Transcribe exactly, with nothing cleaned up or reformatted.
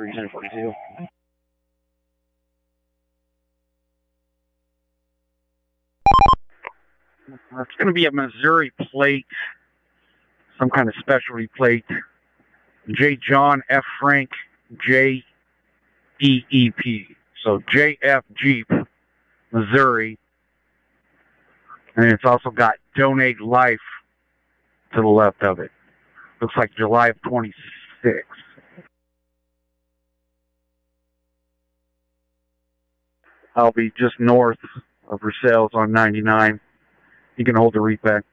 three ten forty-two. It's going to be a Missouri plate, some kind of specialty plate. J. John F. Frank, J. E E P. So J F Jeep, Missouri. And it's also got Donate Life to the left of it. Looks like July of twenty-six. I'll be just north of Versailles on ninety-nine. You can hold the repack.